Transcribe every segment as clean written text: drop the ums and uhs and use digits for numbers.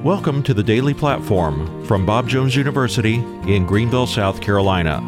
Welcome to the Daily Platform from Bob Jones University in Greenville, South Carolina.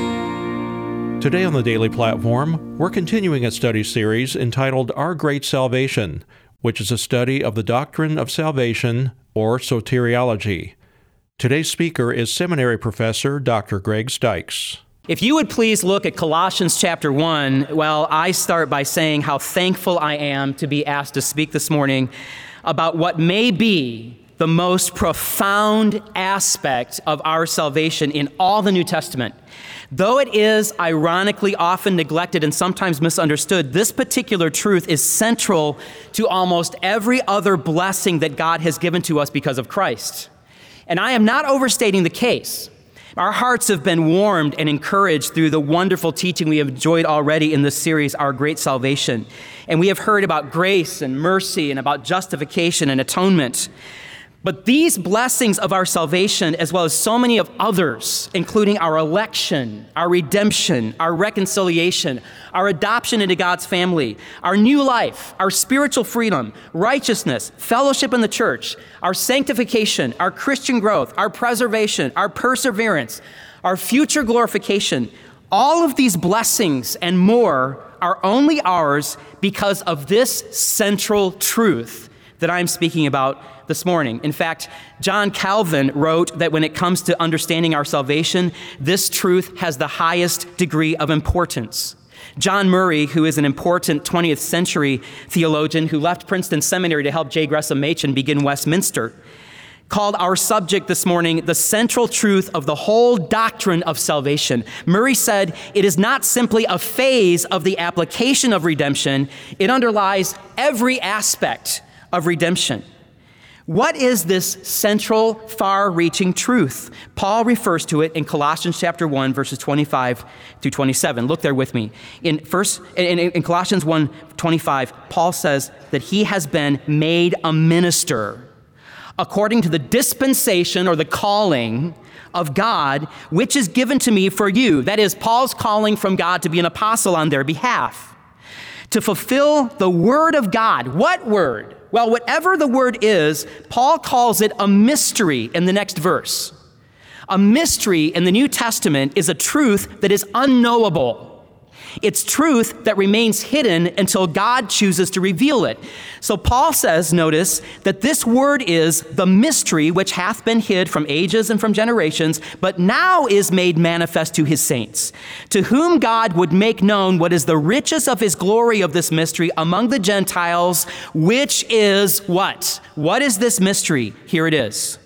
Today on the Daily Platform, we're continuing a study series entitled Our Great Salvation, which is a study of the doctrine of salvation, or soteriology. Today's speaker is seminary professor Dr. Greg Stykes. If you would please look at Colossians chapter 1, I start by saying how thankful I am to be asked to speak this morning about what may be the most profound aspect of our salvation in all the New Testament. Though it is ironically often neglected and sometimes misunderstood, this particular truth is central to almost every other blessing that God has given to us because of Christ. And I am not overstating the case. Our hearts have been warmed and encouraged through the wonderful teaching we have enjoyed already in this series, Our Great Salvation. And we have heard about grace and mercy and about justification and atonement. But these blessings of our salvation, as well as so many of others, including our election, our redemption, our reconciliation, our adoption into God's family, our new life, our spiritual freedom, righteousness, fellowship in the church, our sanctification, our Christian growth, our preservation, our perseverance, our future glorification, all of these blessings and more are only ours because of this central truth that I'm speaking about this morning. In fact, John Calvin wrote that when it comes to understanding our salvation, this truth has the highest degree of importance. John Murray, who is an important 20th century theologian who left Princeton Seminary to help J. Gresham Machen begin Westminster, called our subject this morning the central truth of the whole doctrine of salvation. Murray said, it is not simply a phase of the application of redemption, it underlies every aspect of redemption. What is this central, far-reaching truth? Paul refers to it in Colossians chapter 1, verses 25 through 27. Look there with me. In Colossians 1:25, Paul says that he has been made a minister according to the dispensation or the calling of God, which is given to me for you. That is, Paul's calling from God to be an apostle on their behalf, to fulfill the word of God. What word? Well, whatever the word is, Paul calls it a mystery in the next verse. A mystery in the New Testament is a truth that is unknowable. It's truth that remains hidden until God chooses to reveal it. So Paul says, notice, that this word is the mystery which hath been hid from ages and from generations, but now is made manifest to his saints, to whom God would make known what is the riches of his glory of this mystery among the Gentiles, which is what? What is this mystery? Here it is.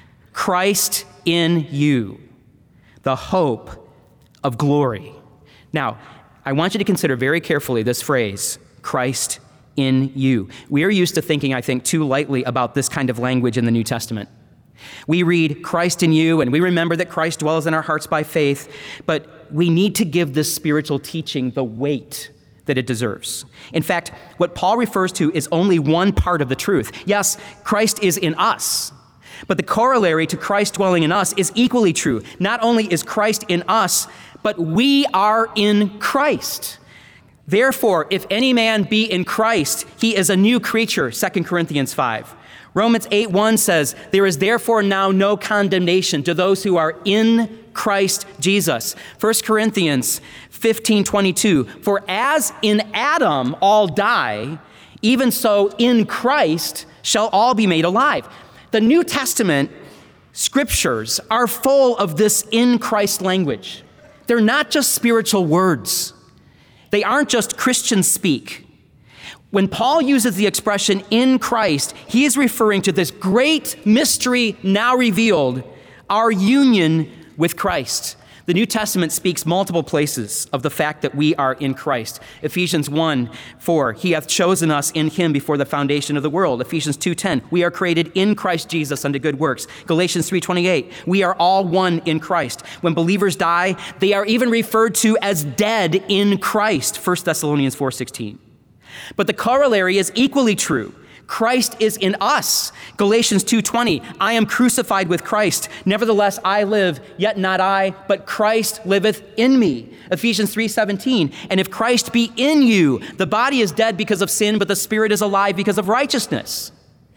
Christ in you, the hope of glory. Now, I want you to consider very carefully this phrase, Christ in you. We are used to thinking, I think, too lightly about this kind of language in the New Testament. We read Christ in you, and we remember that Christ dwells in our hearts by faith, but we need to give this spiritual teaching the weight that it deserves. In fact, what Paul refers to is only one part of the truth. Yes, Christ is in us, but the corollary to Christ dwelling in us is equally true. Not only is Christ in us, but we are in Christ. Therefore, if any man be in Christ, he is a new creature, 2 Corinthians 5. Romans 8:1 says, there is therefore now no condemnation to those who are in Christ Jesus. 1 Corinthians 15:22, for as in Adam all die, even so in Christ shall all be made alive. The New Testament scriptures are full of this in Christ language. They're not just spiritual words. They aren't just Christian speak. When Paul uses the expression in Christ, he is referring to this great mystery now revealed, our union with Christ. The New Testament speaks multiple places of the fact that we are in Christ. Ephesians 1:4, he hath chosen us in him before the foundation of the world. Ephesians 2:10, we are created in Christ Jesus unto good works. Galatians 3:28, we are all one in Christ. When believers die, they are even referred to as dead in Christ. 1 Thessalonians 4:16. But the corollary is equally true. Christ is in us. Galatians 2:20, I am crucified with Christ. Nevertheless, I live, yet not I, but Christ liveth in me. Ephesians 3:17, and if Christ be in you, the body is dead because of sin, but the spirit is alive because of righteousness.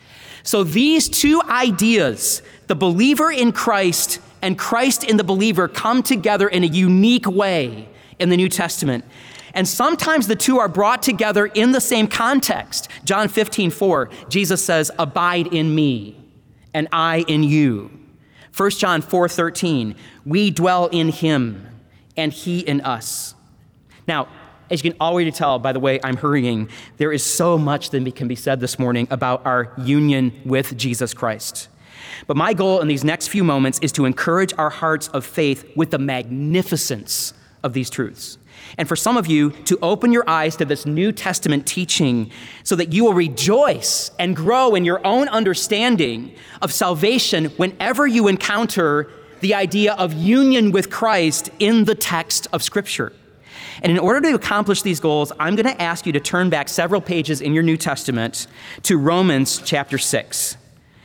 So these two ideas, the believer in Christ and Christ in the believer, come together in a unique way in the New Testament. And sometimes the two are brought together in the same context. John 15:4, Jesus says, "Abide in me, and I in you." 1 John 4:13, "We dwell in him, and he in us." Now, as you can already tell by the way I'm hurrying, there is so much that can be said this morning about our union with Jesus Christ. But my goal in these next few moments is to encourage our hearts of faith with the magnificence of these truths. And for some of you, to open your eyes to this New Testament teaching so that you will rejoice and grow in your own understanding of salvation whenever you encounter the idea of union with Christ in the text of Scripture. And in order to accomplish these goals, I'm going to ask you to turn back several pages in your New Testament to Romans chapter 6.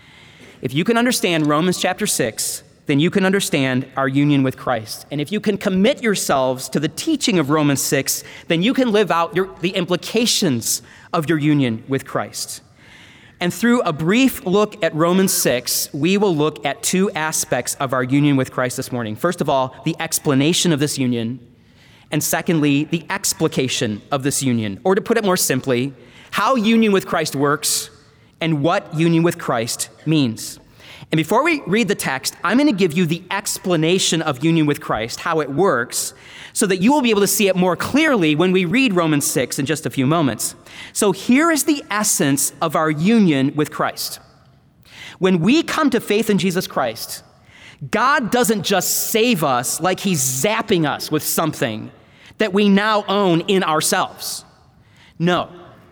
If you can understand Romans chapter 6, then you can understand our union with Christ. And if you can commit yourselves to the teaching of Romans 6, then you can live out the implications of your union with Christ. And through a brief look at Romans 6, we will look at two aspects of our union with Christ this morning. First of all, the explanation of this union. And secondly, the explication of this union. Or to put it more simply, how union with Christ works and what union with Christ means. And before we read the text, I'm going to give you the explanation of union with Christ, how it works, so that you will be able to see it more clearly when we read Romans 6 in just a few moments. So here is the essence of our union with Christ. When we come to faith in Jesus Christ, God doesn't just save us like he's zapping us with something that we now own in ourselves. No.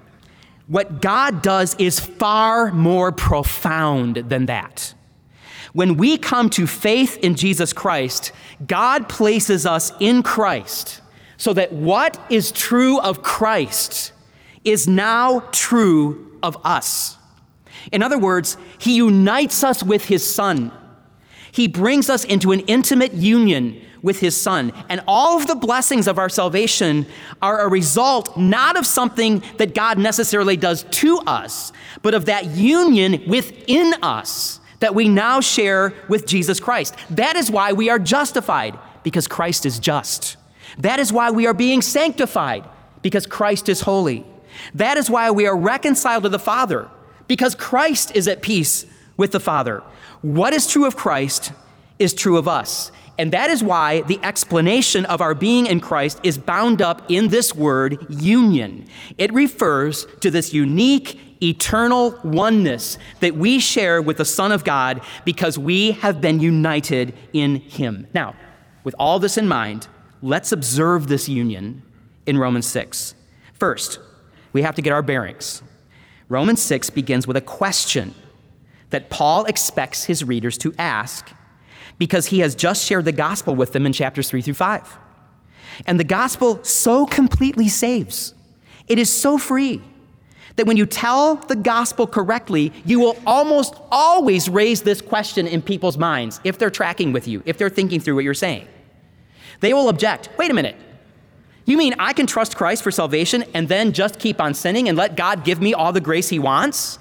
What God does is far more profound than that. When we come to faith in Jesus Christ, God places us in Christ so that what is true of Christ is now true of us. In other words, he unites us with his Son. He brings us into an intimate union with his Son. And all of the blessings of our salvation are a result not of something that God necessarily does to us, but of that union within us that we now share with Jesus Christ. That is why we are justified, because Christ is just. That is why we are being sanctified, because Christ is holy. That is why we are reconciled to the Father, because Christ is at peace with the Father. What is true of Christ is true of us. And that is why the explanation of our being in Christ is bound up in this word, union. It refers to this unique, eternal oneness that we share with the Son of God because we have been united in him. Now, with all this in mind, let's observe this union in Romans 6. First, we have to get our bearings. Romans 6 begins with a question that Paul expects his readers to ask because he has just shared the gospel with them in chapters 3 through 5. And the gospel so completely saves. It is so free that when you tell the gospel correctly, you will almost always raise this question in people's minds if they're tracking with you, if they're thinking through what you're saying. They will object. Wait a minute. You mean I can trust Christ for salvation and then just keep on sinning and let God give me all the grace he wants?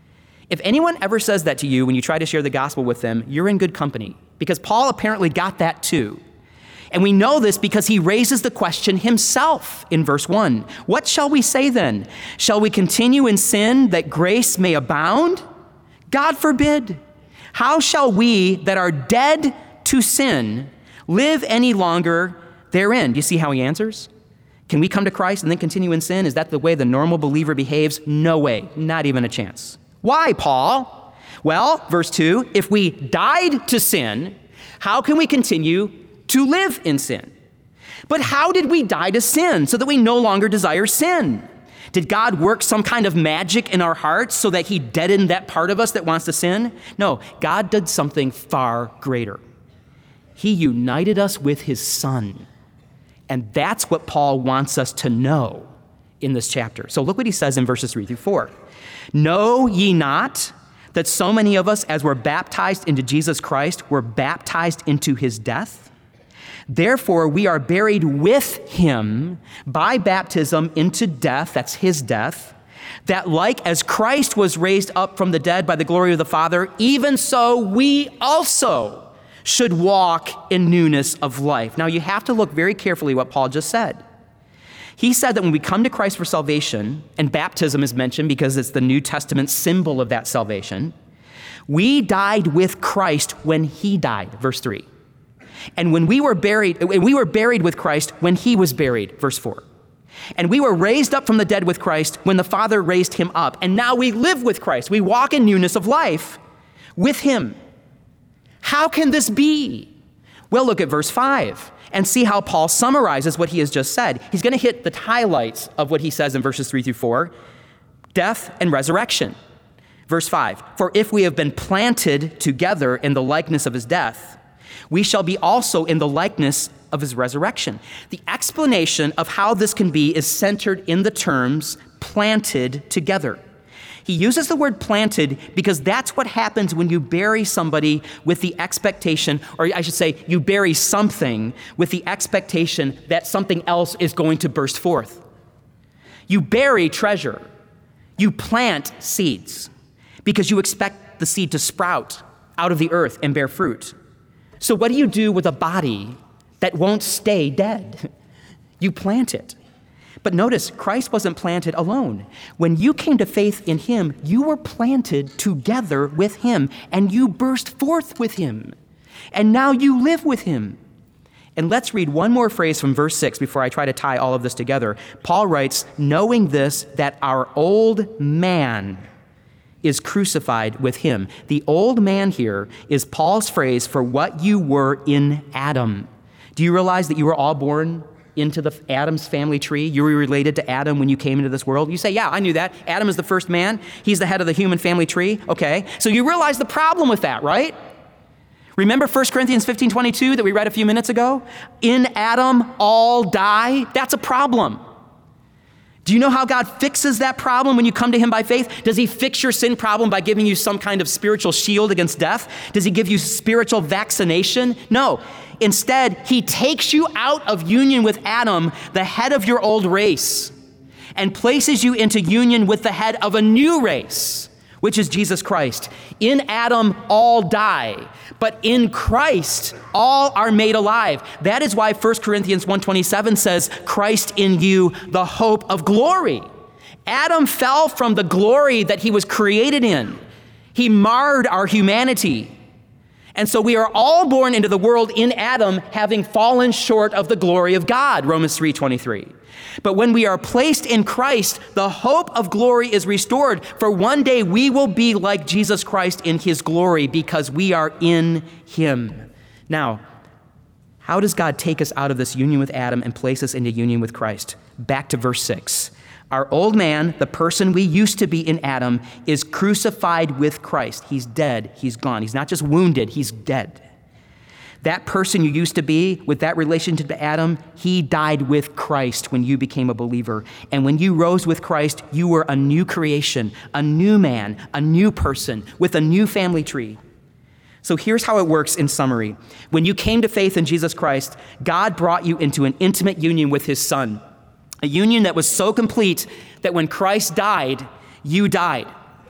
If anyone ever says that to you when you try to share the gospel with them, you're in good company, because Paul apparently got that too. And we know this because he raises the question himself in verse 1. What shall we say then? Shall we continue in sin that grace may abound? God forbid. How shall we that are dead to sin live any longer therein? Do you see how he answers? Can we come to Christ and then continue in sin? Is that the way the normal believer behaves? No way, not even a chance. Why, Paul? Well, verse 2, if we died to sin, how can we continue to live in sin? But how did we die to sin so that we no longer desire sin? Did God work some kind of magic in our hearts so that he deadened that part of us that wants to sin? No, God did something far greater. He united us with his Son. And that's what Paul wants us to know in this chapter. So look what he says in verses 3 through 4. Know ye not that so many of us, as were baptized into Jesus Christ, were baptized into his death? Therefore, we are buried with him by baptism into death, that's his death, that like as Christ was raised up from the dead by the glory of the Father, even so we also should walk in newness of life. Now you have to look very carefully what Paul just said. He said that when we come to Christ for salvation, and baptism is mentioned because it's the New Testament symbol of that salvation, we died with Christ when he died, verse 3. And when we were buried with Christ when he was buried, verse 4. And we were raised up from the dead with Christ when the Father raised him up. And now we live with Christ. We walk in newness of life with him. How can this be? Well, look at verse 5 and see how Paul summarizes what he has just said. He's going to hit the highlights of what he says in verses 3 through 4, death and resurrection. Verse 5, for if we have been planted together in the likeness of his death, we shall be also in the likeness of his resurrection. The explanation of how this can be is centered in the terms planted together. He uses the word planted because that's what happens when you bury somebody with the expectation, or I should say, you bury something with the expectation that something else is going to burst forth. You bury treasure. You plant seeds because you expect the seed to sprout out of the earth and bear fruit. So what do you do with a body that won't stay dead? You plant it. But notice, Christ wasn't planted alone. When you came to faith in him, you were planted together with him, and you burst forth with him. And now you live with him. And let's read one more phrase from verse 6 before I try to tie all of this together. Paul writes, knowing this, that our old man is crucified with him. The old man here is Paul's phrase for what you were in Adam. Do you realize that you were all born into the Adam's family tree? You were related to Adam when you came into this world. You say, yeah, I knew that. Adam is the first man. He's the head of the human family tree. Okay, so you realize the problem with that, right? Remember 1 Corinthians 15:22 that we read a few minutes ago? In Adam all die. That's a problem. Do you know how God fixes that problem when you come to him by faith? Does he fix your sin problem by giving you some kind of spiritual shield against death? Does he give you spiritual vaccination? No. Instead, he takes you out of union with Adam, the head of your old race, and places you into union with the head of a new race, which is Jesus Christ. In Adam, all die, but in Christ, all are made alive. That is why 1 Corinthians 1:27 says, Christ in you, the hope of glory. Adam fell from the glory that he was created in. He marred our humanity. And so we are all born into the world in Adam, having fallen short of the glory of God, Romans 3:23. But when we are placed in Christ, the hope of glory is restored, for one day we will be like Jesus Christ in his glory because we are in him. Now, how does God take us out of this union with Adam and place us into union with Christ? Back to verse 6. Our old man, the person we used to be in Adam, is crucified with Christ. He's dead. He's gone. He's not just wounded. He's dead. That person you used to be with that relationship to Adam, he died with Christ when you became a believer. And when you rose with Christ, you were a new creation, a new man, a new person with a new family tree. So here's how it works in summary. When you came to faith in Jesus Christ, God brought you into an intimate union with his Son. A union that was so complete that when Christ died, you died.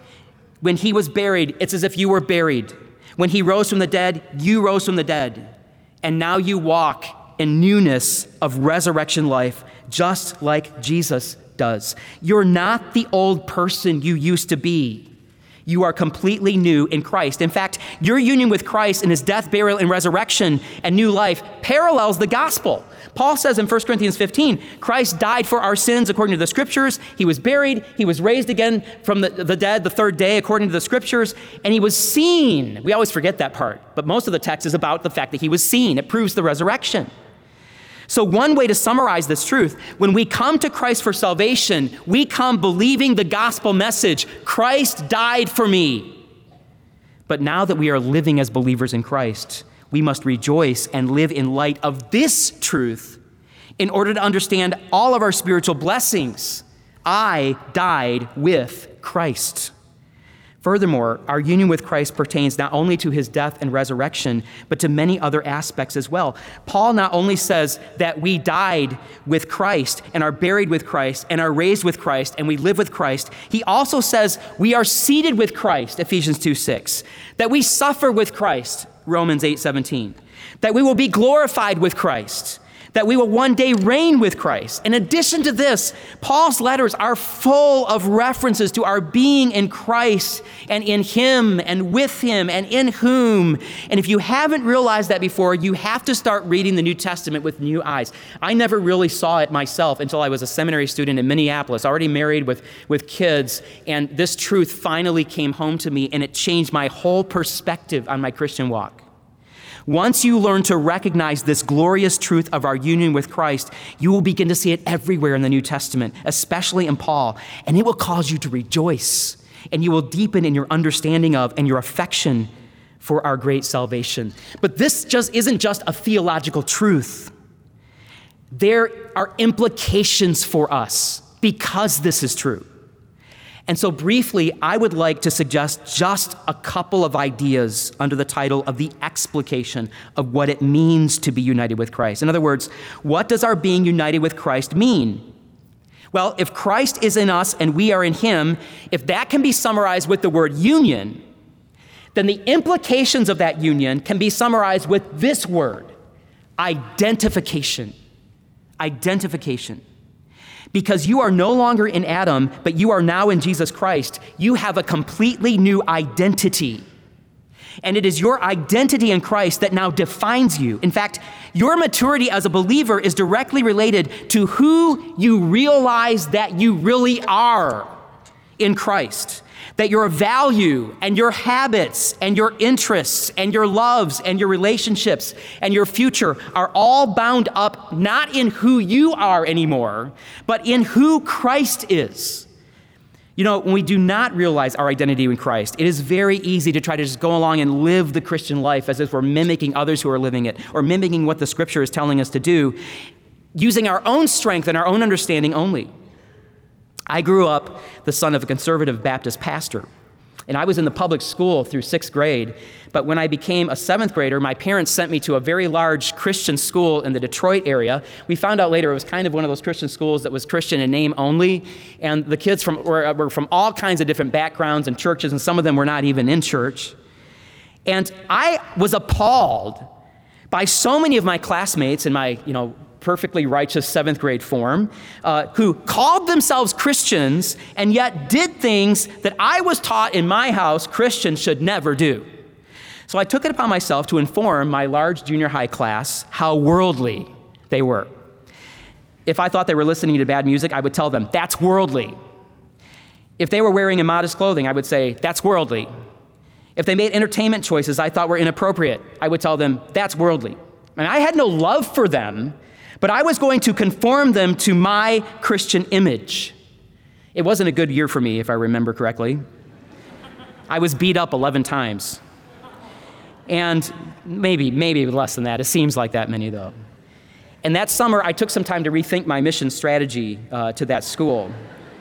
When he was buried, it's as if you were buried. When he rose from the dead, you rose from the dead. And now you walk in newness of resurrection life, just like Jesus does. You're not the old person you used to be. You are completely new in Christ. In fact, your union with Christ in his death, burial, and resurrection and new life parallels the gospel. Paul says in 1 Corinthians 15, Christ died for our sins according to the scriptures. He was buried. He was raised again from the dead the third day according to the scriptures. And he was seen. We always forget that part. But most of the text is about the fact that he was seen. It proves the resurrection. So one way to summarize this truth, when we come to Christ for salvation, we come believing the gospel message, Christ died for me. But now that we are living as believers in Christ, we must rejoice and live in light of this truth in order to understand all of our spiritual blessings. I died with Christ. Furthermore, our union with Christ pertains not only to his death and resurrection, but to many other aspects as well. Paul not only says that we died with Christ and are buried with Christ and are raised with Christ and we live with Christ, he also says we are seated with Christ, Ephesians 2:6, that we suffer with Christ, Romans 8:17, that we will be glorified with Christ, that we will one day reign with Christ. In addition to this, Paul's letters are full of references to our being in Christ and in him and with him and in whom. And if you haven't realized that before, you have to start reading the New Testament with new eyes. I never really saw it myself until I was a seminary student in Minneapolis, already married with kids. And this truth finally came home to me, and it changed my whole perspective on my Christian walk. Once you learn to recognize this glorious truth of our union with Christ, you will begin to see it everywhere in the New Testament, especially in Paul, and it will cause you to rejoice, and you will deepen in your understanding of and your affection for our great salvation. But this just isn't just a theological truth. There are implications for us because this is true. And so briefly, I would like to suggest just a couple of ideas under the title of the explication of what it means to be united with Christ. In other words, what does our being united with Christ mean? Well, if Christ is in us and we are in him, if that can be summarized with the word union, then the implications of that union can be summarized with this word, identification. Identification. Because you are no longer in Adam, but you are now in Jesus Christ, you have a completely new identity. And it is your identity in Christ that now defines you. In fact, your maturity as a believer is directly related to who you realize that you really are in Christ. That your value and your habits and your interests and your loves and your relationships and your future are all bound up not in who you are anymore, but in who Christ is. You know, when we do not realize our identity in Christ, it is very easy to try to just go along and live the Christian life as if we're mimicking others who are living it or mimicking what the Scripture is telling us to do, using our own strength and our own understanding only. I grew up the son of a conservative Baptist pastor, and I was in the public school through 6th grade, but when I became a 7th grader, my parents sent me to a very large Christian school in the Detroit area. We found out later it was kind of one of those Christian schools that was Christian in name only, and the kids were from all kinds of different backgrounds and churches, and some of them were not even in church. And I was appalled by so many of my classmates in my, perfectly righteous 7th grade form, who called themselves Christians and yet did things that I was taught in my house Christians should never do. So I took it upon myself to inform my large junior high class how worldly they were. If I thought they were listening to bad music, I would tell them, that's worldly. If they were wearing immodest clothing, I would say, that's worldly. If they made entertainment choices I thought were inappropriate, I would tell them, that's worldly. And I had no love for them, but I was going to conform them to my Christian image. It wasn't a good year for me, if I remember correctly. I was beat up 11 times. And maybe less than that. It seems like that many, though. And that summer, I took some time to rethink my mission strategy to that school.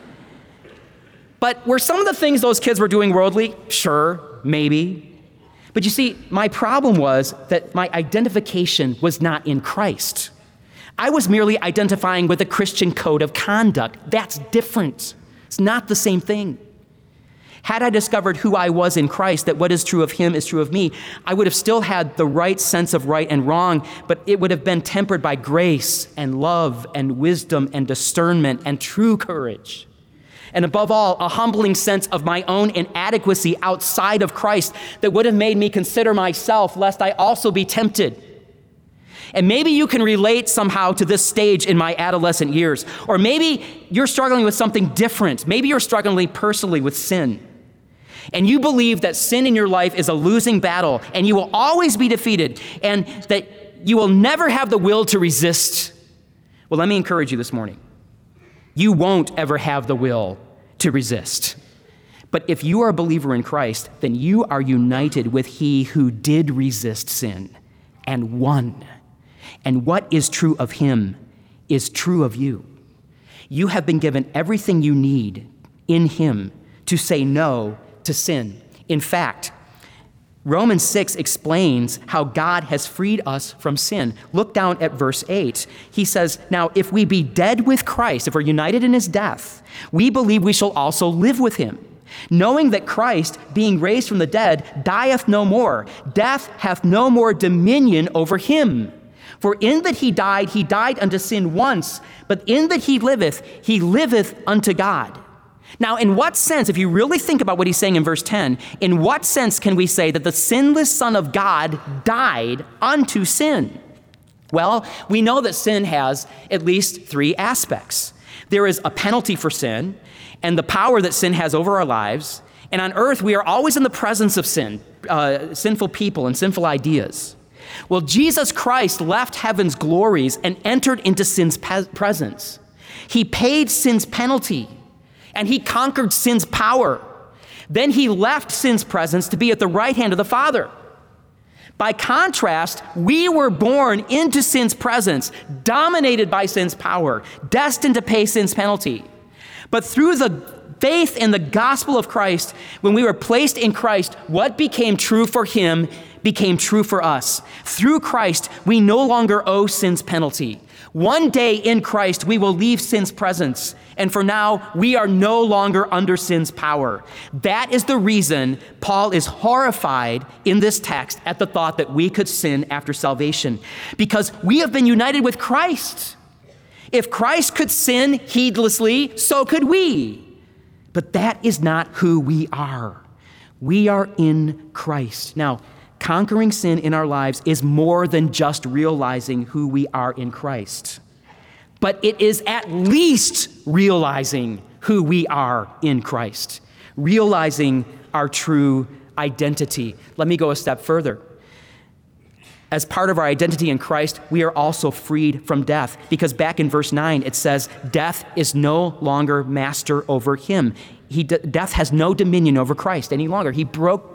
But were some of the things those kids were doing worldly? Sure, maybe. But you see, my problem was that my identification was not in Christ. I was merely identifying with a Christian code of conduct. That's different. It's not the same thing. Had I discovered who I was in Christ, that what is true of him is true of me, I would have still had the right sense of right and wrong, but it would have been tempered by grace and love and wisdom and discernment and true courage. And above all, a humbling sense of my own inadequacy outside of Christ that would have made me consider myself lest I also be tempted. And maybe you can relate somehow to this stage in my adolescent years. Or maybe you're struggling with something different. Maybe you're struggling personally with sin. And you believe that sin in your life is a losing battle and you will always be defeated and that you will never have the will to resist. Well, let me encourage you this morning. You won't ever have the will to resist. But if you are a believer in Christ, then you are united with he who did resist sin and won. And what is true of him is true of you. You have been given everything you need in him to say no to to sin. In fact, Romans 6 explains how God has freed us from sin. Look down at verse 8. He says, "Now, if we be dead with Christ, if we're united in his death, we believe we shall also live with him. Knowing that Christ, being raised from the dead, dieth no more. Death hath no more dominion over him. For in that he died unto sin once, but in that he liveth unto God." Now, in what sense, if you really think about what he's saying in verse 10, in what sense can we say that the sinless Son of God died unto sin? Well, we know that sin has at least three aspects. There is a penalty for sin and the power that sin has over our lives. And on earth, we are always in the presence of sin, sinful people and sinful ideas. Well, Jesus Christ left heaven's glories and entered into sin's presence. He paid sin's penalty, and he conquered sin's power. Then he left sin's presence to be at the right hand of the Father. By contrast, we were born into sin's presence, dominated by sin's power, destined to pay sin's penalty. But through the faith in the gospel of Christ, when we were placed in Christ, what became true for him became true for us. Through Christ, we no longer owe sin's penalty. One day in Christ, we will leave sin's presence, and for now, we are no longer under sin's power. That is the reason Paul is horrified in this text at the thought that we could sin after salvation, because we have been united with Christ. If Christ could sin heedlessly, so could we. But that is not who we are. We are in Christ. Now, conquering sin in our lives is more than just realizing who we are in Christ. But it is at least realizing who we are in Christ, realizing our true identity. Let me go a step further. As part of our identity in Christ, we are also freed from death, because back in verse 9, it says, death is no longer master over him. Death has no dominion over Christ any longer. He broke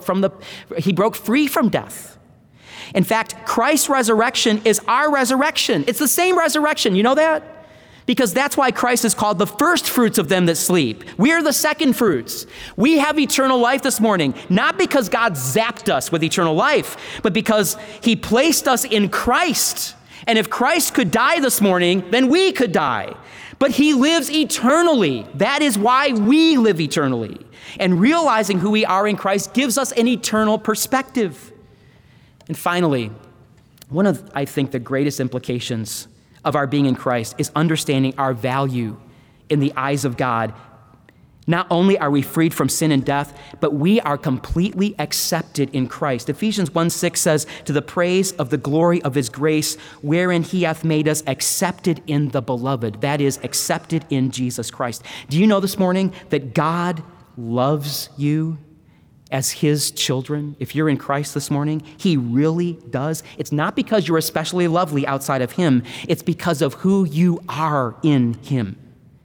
free from death. In fact, Christ's resurrection is our resurrection. It's the same resurrection. You know that? Because that's why Christ is called the first fruits of them that sleep. We are the second fruits. We have eternal life this morning, not because God zapped us with eternal life, but because he placed us in Christ. And if Christ could die this morning, then we could die. But he lives eternally. That is why we live eternally. And realizing who we are in Christ gives us an eternal perspective. And finally, one of, I think, the greatest implications of our being in Christ is understanding our value in the eyes of God. Not only are we freed from sin and death, but we are completely accepted in Christ. Ephesians 1:6 says, to the praise of the glory of his grace, wherein he hath made us accepted in the beloved. That is, accepted in Jesus Christ. Do you know this morning that God loves you as his children? If you're in Christ this morning, he really does. It's not because you're especially lovely outside of him. It's because of who you are in him.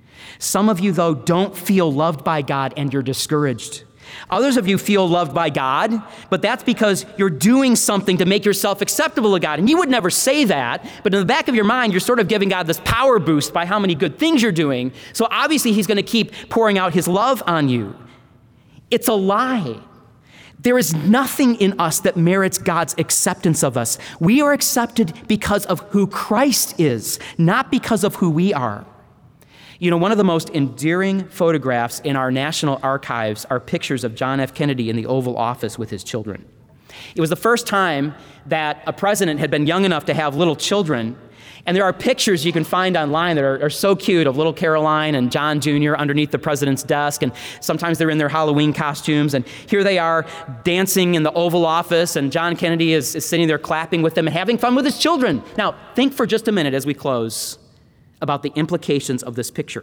Some of you, though, don't feel loved by God and you're discouraged. Others of you feel loved by God, but that's because you're doing something to make yourself acceptable to God. And you would never say that, but in the back of your mind, you're sort of giving God this power boost by how many good things you're doing. So obviously he's going to keep pouring out his love on you. It's a lie. There is nothing in us that merits God's acceptance of us. We are accepted because of who Christ is, not because of who we are. You know, one of the most endearing photographs in our national archives are pictures of John F. Kennedy in the Oval Office with his children. It was the first time that a president had been young enough to have little children. And there are pictures you can find online that are so cute of little Caroline and John Jr. underneath the president's desk. And sometimes they're in their Halloween costumes. And here they are dancing in the Oval Office. And John Kennedy is sitting there clapping with them and having fun with his children. Now, think for just a minute as we close about the implications of this picture.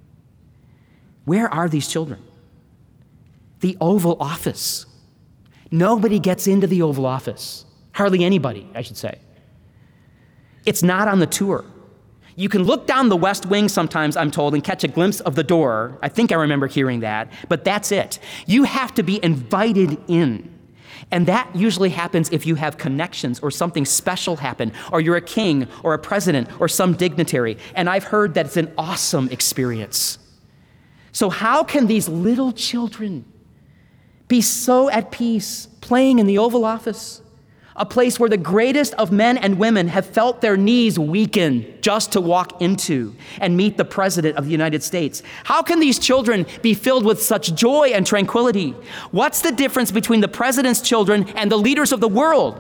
Where are these children? The Oval Office. Nobody gets into the Oval Office. Hardly anybody, I should say. It's not on the tour. You can look down the West Wing sometimes, I'm told, and catch a glimpse of the door. I think I remember hearing that, but that's it. You have to be invited in. And that usually happens if you have connections or something special happen, or you're a king or a president or some dignitary. And I've heard that it's an awesome experience. So how can these little children Be so at peace playing in the Oval Office, a place where the greatest of men and women have felt their knees weaken just to walk into and meet the President of the United States. How can these children be filled with such joy and tranquility? What's the difference between the President's children and the leaders of the world?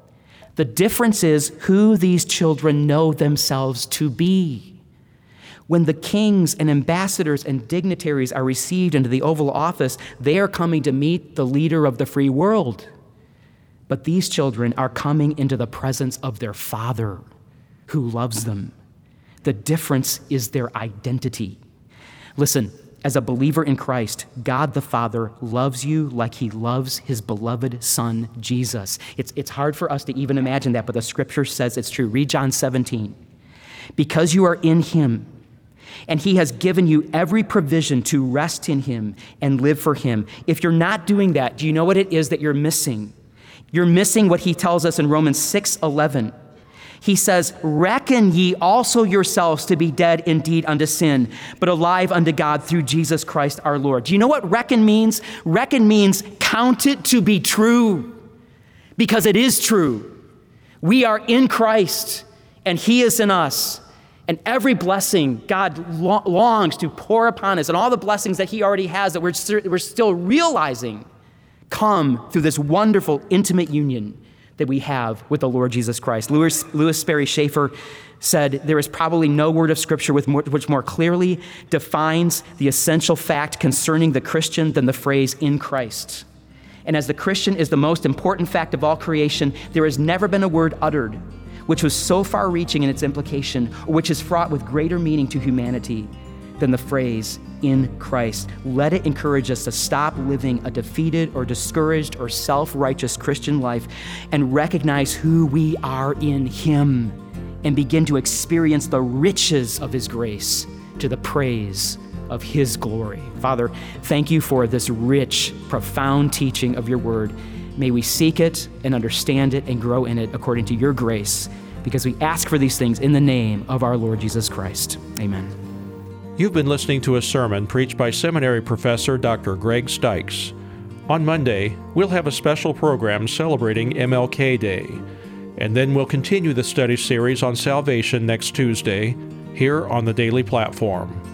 The difference is who these children know themselves to be. When the kings and ambassadors and dignitaries are received into the Oval Office, they are coming to meet the leader of the free world. But these children are coming into the presence of their Father who loves them. The difference is their identity. Listen, as a believer in Christ, God the Father loves you like he loves his beloved Son, Jesus. It's hard for us to even imagine that, but the scripture says it's true. Read John 17. Because you are in him, and he has given you every provision to rest in him and live for him. If you're not doing that, do you know what it is that you're missing? You're missing what he tells us in Romans 6:11. He says, reckon ye also yourselves to be dead indeed unto sin, but alive unto God through Jesus Christ our Lord. Do you know what reckon means? Reckon means count it to be true, because it is true. We are in Christ, and he is in us. And every blessing God longs to pour upon us, and all the blessings that he already has that we're still realizing, come through this wonderful, intimate union that we have with the Lord Jesus Christ. Lewis Sperry Schaefer said, there is probably no word of Scripture which more clearly defines the essential fact concerning the Christian than the phrase, in Christ. And as the Christian is the most important fact of all creation, there has never been a word uttered which was so far-reaching in its implication, or which is fraught with greater meaning to humanity than the phrase, in Christ. Let it encourage us to stop living a defeated or discouraged or self-righteous Christian life and recognize who we are in him and begin to experience the riches of his grace to the praise of his glory. Father, thank you for this rich, profound teaching of your word. May we seek it and understand it and grow in it according to your grace, because we ask for these things in the name of our Lord Jesus Christ. Amen. You've been listening to a sermon preached by seminary professor Dr. Greg Stykes. On Monday, we'll have a special program celebrating MLK Day, and then we'll continue the study series on salvation next Tuesday here on the Daily Platform.